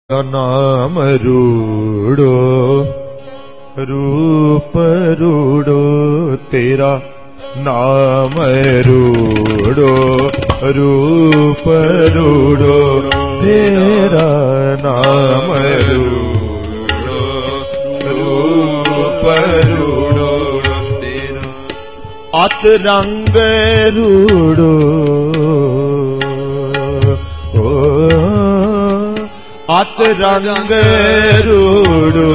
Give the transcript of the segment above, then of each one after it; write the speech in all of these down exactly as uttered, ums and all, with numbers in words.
नाम रूड़ो रूप रूड़ो तेरा नाम रूड़ो रूप रूड़ो तेरा नाम रूड़ो रूप रूड़ो तेरा अत रंग रूड़ो अत रंग रूड़ो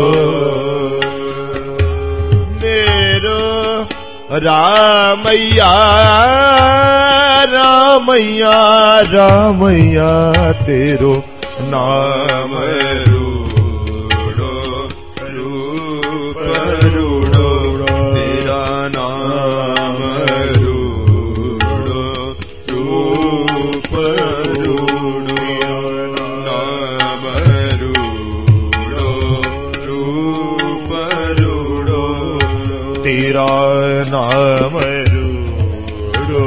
मेरो रामैया रामैया रामैया तेरो नाम रूड़ो रूप रूड़ो तेरा नाम रूड़ो रूप रूड़ो नाम रूड़ो रूप रूड़ो तेरा नाम रूड़ो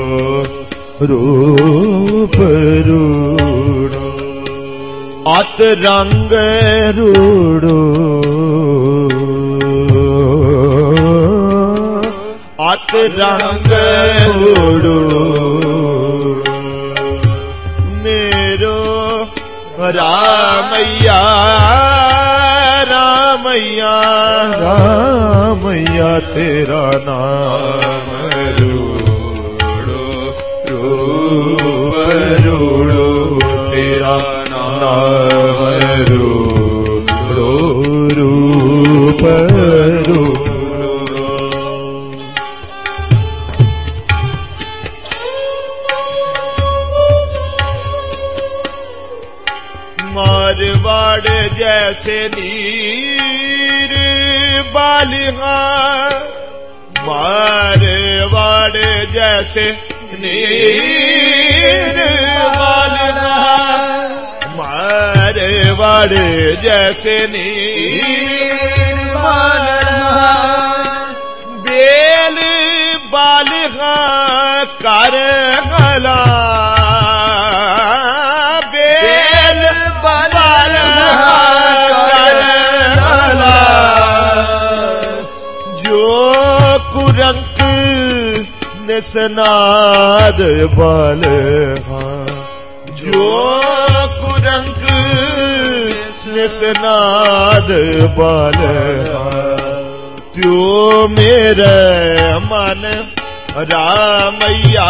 रूप रूड़ो अत रंग रूड़ो अत रंग रूड़ो मेरो रामैया रामैया रामैया तेरा नाम रूड़ो रूप रूड़ो तेरा नाम रूड़ो रूप रूड़ो मारवाड़ जैसे नीर बालिहा मारवाड़ जैसे नीर बालिहा मारवाड़ जैसे नीर बालिहा बेल बालिहा कर गला कुरंक निसनाद बाल जो कुरंक निसनाद बाल त्यो मेरे मन रामैया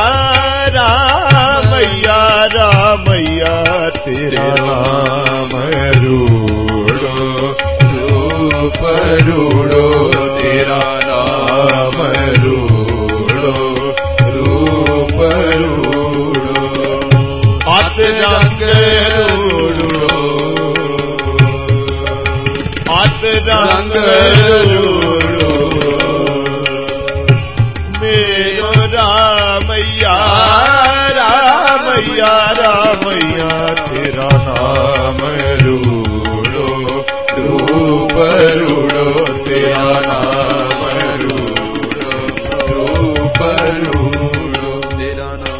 रामैया रामैया तेरा नाम रूड़ो रूप रूड़ो तेरा नाम रूड़ो रूप रूड़ो अत रंग रूड़ो अत रंग रूड़ो मेरो रामैया रामैया रामैया तेरा नाम रूड़ो रूप रूड़ो तेरा नाम रूड़ो रूप रूड़ो तेरा नाम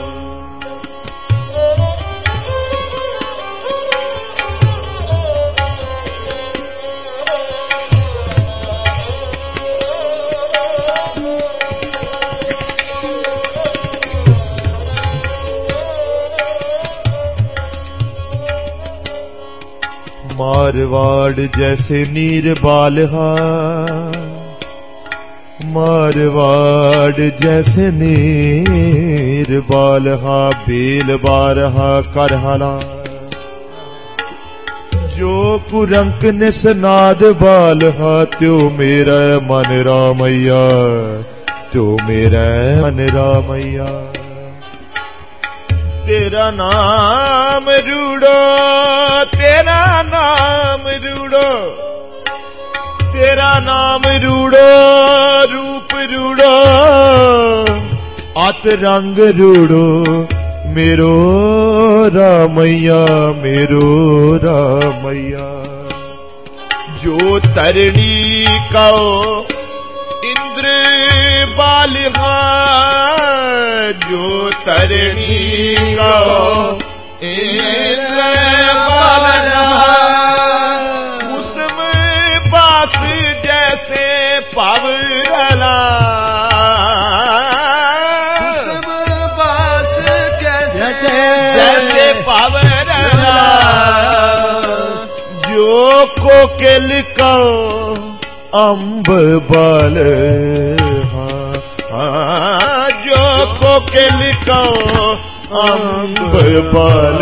मारवाड़ जैसे नीर बालहा मारवाड़ जैसे नीर बालहा बेल बारहा करहला जो कुरंक निसनाद बालहा त्यो मेरा मन रामैया त्यो मेरा मन रामैया तेरा नाम रूड़ो तेरा नाम रूड़ो तेरा नाम रूड़ो रूप रूड़ो अत रंग रूड़ो मेरो रामैया मेरो रामैया जो तरणी का इंद्र बालिहा जो तरणी का इंद्र बालिहा कोकिल को अम्ब बाल हाँ, जो कोकिल को अम्ब बाल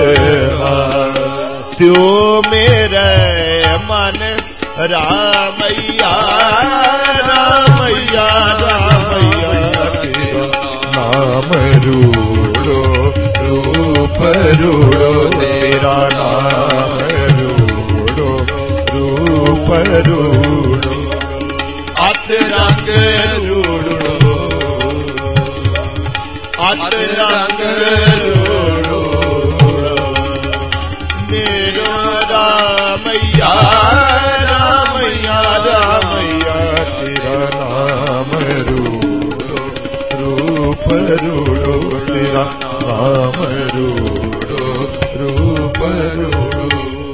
त्यो मेरे मन रामैया रामैया रामैया नाम रूड़ो रूप रूड़ो तेरा नाम रूड़ो रूप रूड़ो अत रंग रूड़ो अत रंग रूड़ो मेरो रामैया रामैया रामैया तेरा नाम रूड़ो रूप रूड़ो तेरा नाम रूड़ो रूप रूड़ो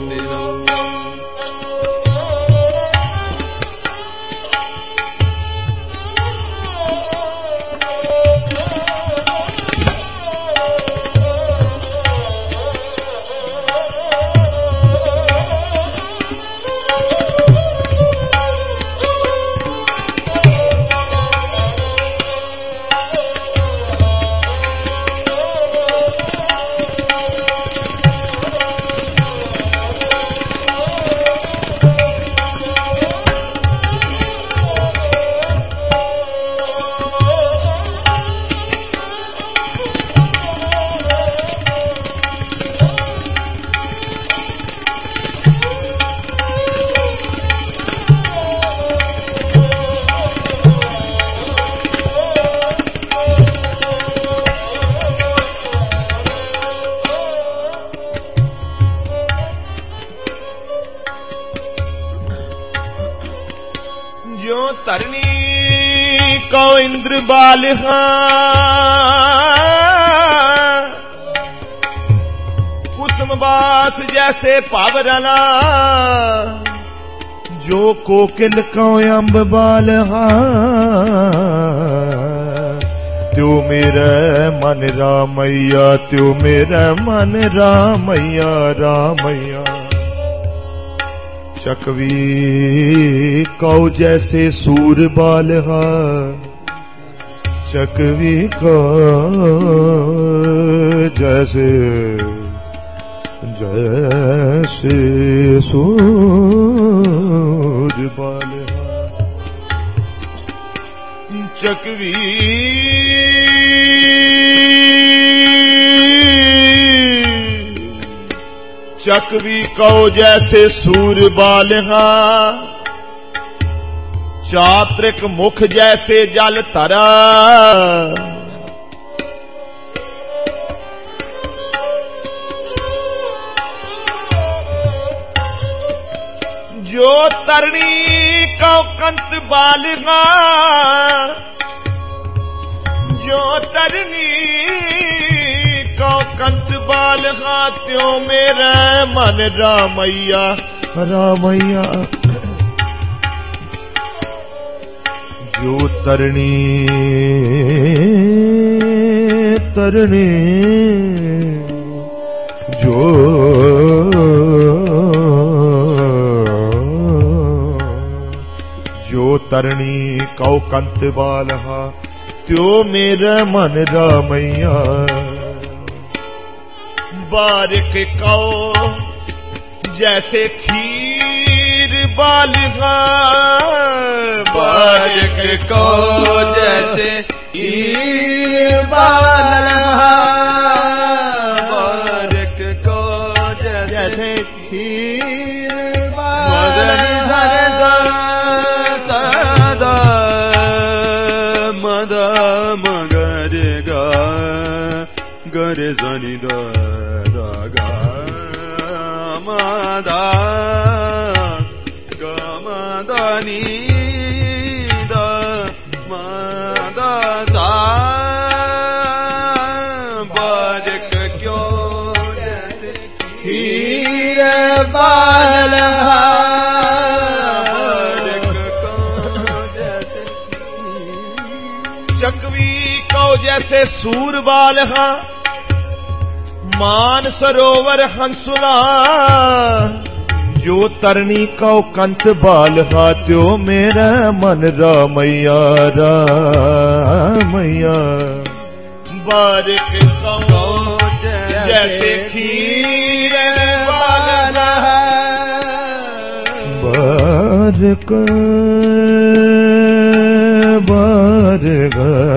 तरनी को इंद्र बाल कुसुम बास जैसे पावरना जो कोकिल को अम्ब बाल त्यो मेरा मन रामैया त्यो मेरा मन रामैया रामैया चकवी कौ जैसे सूर बाल चकवी कौ जैसे जैसे सूर बाल चकवी चकवी कौ जैसे सूर बाल चात्रिक मुख जैसे जल तरा जो तरणी कौ कंत बाल जो तरणी कौ कंत बाल त्यों मेरा मन रामैया रामैया जो तरणी तरणी जो जो तरणी कौ कंत बाल त्यो मेरा मन रामैया बारिक कौ जैसे खीर बाल बारिक कौ जैसे खीर बाल बारिक कौ जैसे खीर मदन सदा सदा मद मगर गा गर जनि द मदा गमदनी द मद सा बारिक क्यों जैसे खीर बाल बारिक क्यों जैसे चकवी कौ जैसे सूर बाल मान सरोवर हंसुला जो त्यो तरनी कौ कंत बाल हा त्यो मेरा मन रामैया रामैया। बारिक कौ जैसे खीर बाल बारिक बारिक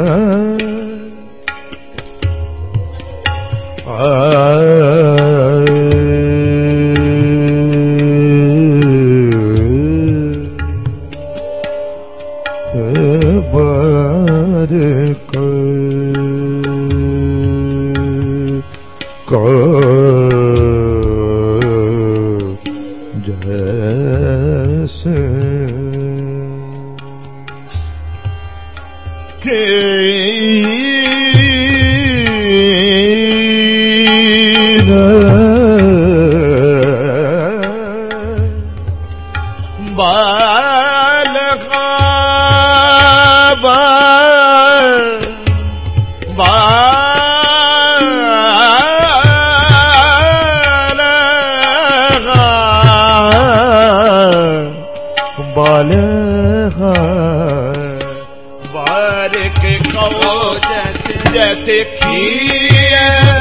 जैसे खीर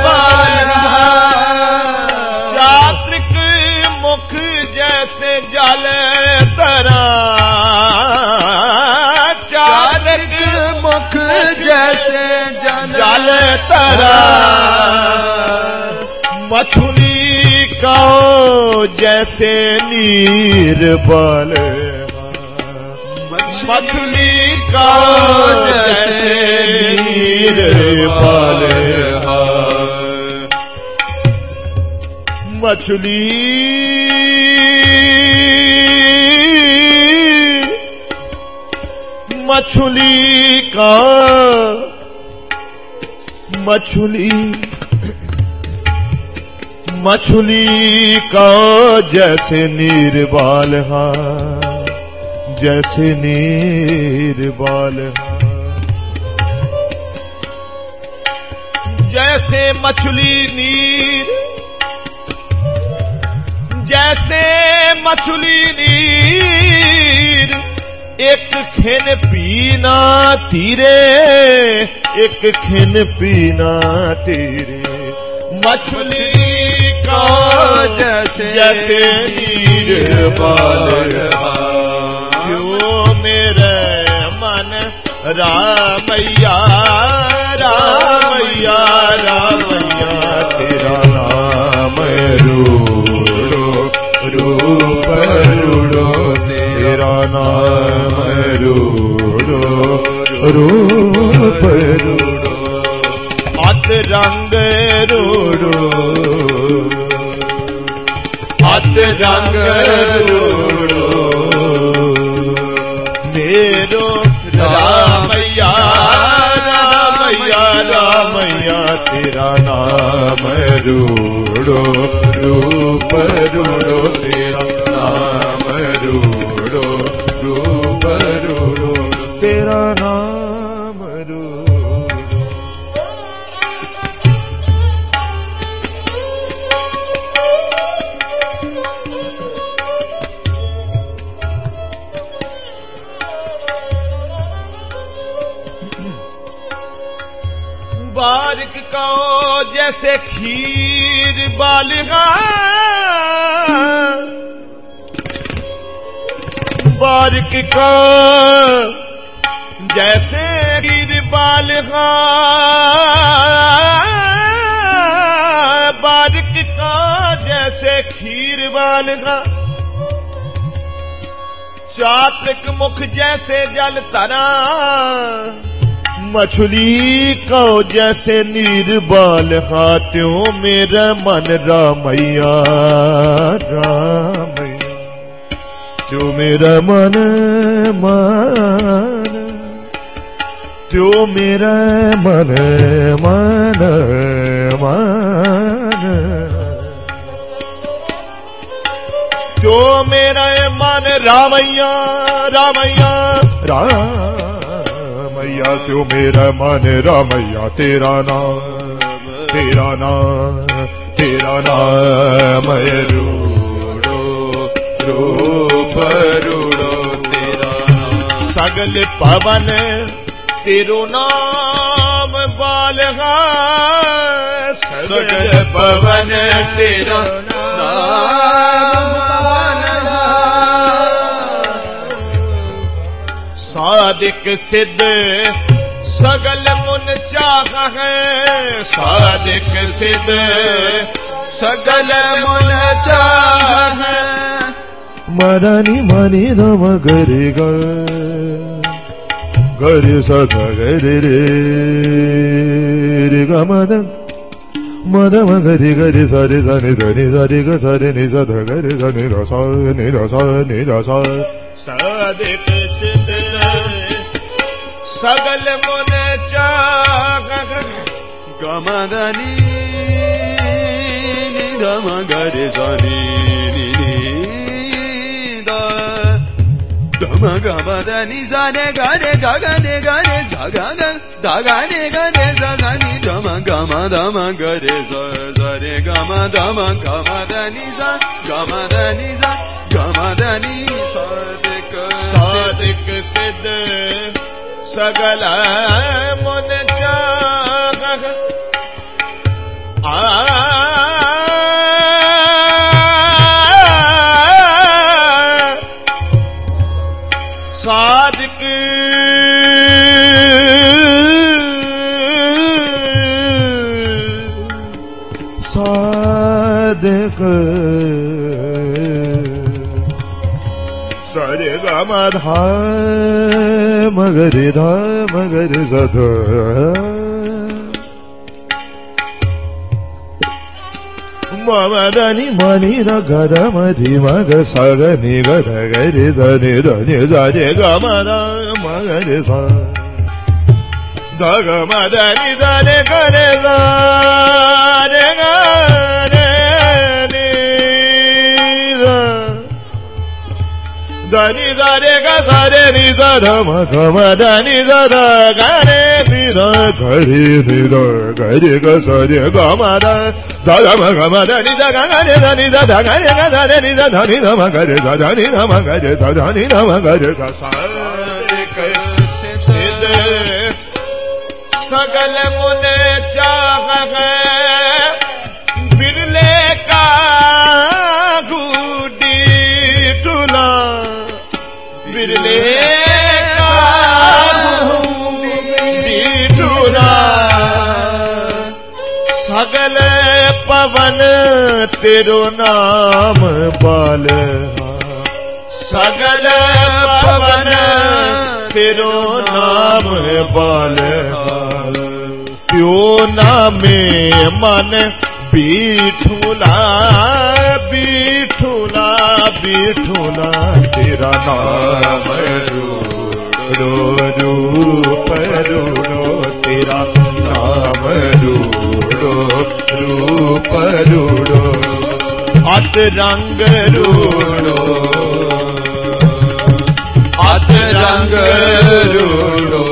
चात्रिक मुख जैसे जल तरा चात्रिक मुख जैसे जल तरा मछली का जैसे नीर बल मछली का जैसे नीर बल मछली मछली का मछली मछली का जैसे नीर बाल हा जैसे नीर बाल हा जैसे मछली नीर जैसे मछली नीर एक खिन पीना तीरे एक खिन पीना तीरे मछली का जैसे जैसे नीर बाल क्यों मेरे मन रामैया रामैया रामैया तेरा नाम रूड़ो रूप रूड़ो तेरा नाम रूड़ो रूप रूड़ो अत रंग रूड़ो अत रंग रूड़ो मेरो रामैया रामैया रामैया तेरा नाम रूड़ो रूप रूड़ो तेरा नाम रूड़ो रूप रूड़ो तेरा नाम रूड़ो। बारिक का जैसे खीर बालिगा बारिक का जैसे खीर बालिगा बारिक का जैसे खीर बालिगा चात्रिक मुख जैसे जल तना मछली को जैसे नीर बाल हाथों मेरा मन रामैया रामैया त्यो मेरा मन मन त्यो मेरा मन मन मन त्यो मेरा मन रामैया रामैया राम रामैया त्यो मेरा मन रामैया तेरा नाम तेरा नाम तेरा नाम रूड़ो सगल पवन तेरो नाम बालहा सगल पवन तेरो नाम बालहा सादिक सिद्ध सगल मुन चाह है सादिक सिद्ध सगल मुन चाह है मदनी मनि धम गरे ग गरे सद गरे रे रे ग मद मद म गरे गरे सरे सनि धनि सरे ग सरे नि सद गरे सनि र स नि र स नि र स सादिक सिद्ध सगल मुन चाह गमदनी निधम गरे सनि गमदनी सने गरे गगने गरे धगग धगने गरे सनि धम गम धम गरे सरे गम धम गमदनी स गमदनी स गमदनी सादिक सादिक सिद्ध सगल मुन चाह आ सादिक सादिक सरे ग म ध मगरे ध मगरे सध मदनि मनि ध गद मधि मग सग नि गद गरे सनि धनि सरे ग म ध मगरे स ध ग मदनि सरे गरे स रे ग रे नि धनि सरे ग सरे नि स ध म ग म धनि स ध ग रे नि ध गरे नि ध गरे ग सरे ग म ध ध म ग म धनि ध ग रे ध नि ध ध ग रे ग ध रे नि ध धनि ध म ग रे ध धनि ध म ग रे ध धनि ध म ग रे ध सादिक सिद्ध सगल मुन चाह है बिरले का गुडी टूला बिरले का गुडी टूला सगल पवन तेरो नाम बाल सगल पवन तेरो नाम बाल त्यो नामे मन बीठूला बीठूला बीठूला तेरा नाम रूड़ो रूप रूड़ो तेरा नाम रूड़ो रूप रूड़ो अत रंग रूड़ो अत रंग रूड़ो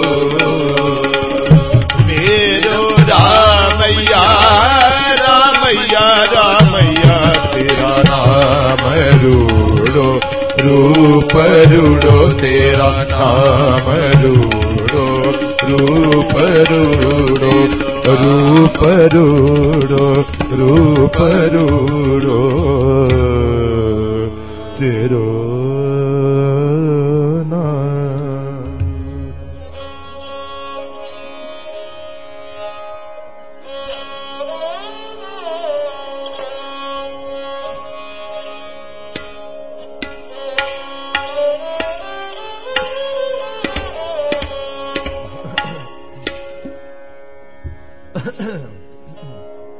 मेरो रामैया रामैया रामैया तेरा नाम रूड़ो रूप रूड़ो तेरा नाम रूड़ो रूप रूड़ो रूप रूड़ो रूप रूड़ो तेरो